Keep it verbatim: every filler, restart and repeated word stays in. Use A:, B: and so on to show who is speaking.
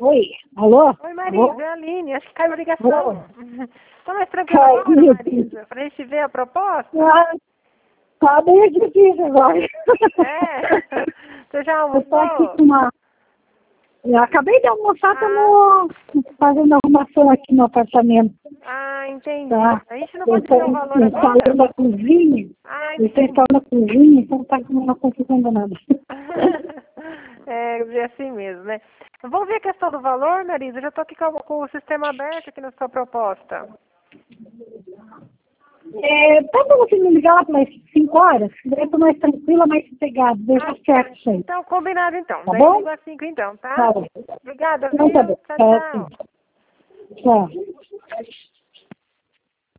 A: Oi, alô?
B: Oi, Marisa,
A: Alô?
B: é a Aline, acho que caiu a ligação. Tá mais tranquila
A: Caiu.
B: agora, Marisa? Pra gente ver a proposta?
A: Ah, tá bem difícil agora.
B: É? Você já
A: Eu tô aqui
B: almoçou?
A: com uma... Eu acabei de almoçar,
B: Ah.
A: estamos fazendo arrumação aqui no apartamento.
B: Ah, entendi.
A: Tá?
B: A gente não
A: Eu
B: pode ver o
A: estou
B: valor
A: instalando
B: agora?
A: a cozinha.
B: Ah,
A: Eu estou
B: entendi.
A: instalando a cozinha, então tá com uma confusão danada.
B: É, é assim mesmo, né? Vamos ver a questão do valor, Marisa? Eu já tô aqui com, com o sistema aberto aqui na sua proposta.
A: É, tá bom você me ligar lá pelas cinco horas? Daí eu tô mais tranquila, mais sossegada. Deixa
B: Ah,
A: certo isso aí.
B: então, combinado então.
A: Tá
B: Daí eu
A: bom?
B: ligo às cinco então, tá?
A: Tá bom.
B: Obrigada,
A: Então tá
B: viu?
A: bom.
B: Tchau,
A: Tá,
B: tchau.
A: sim. Tchau.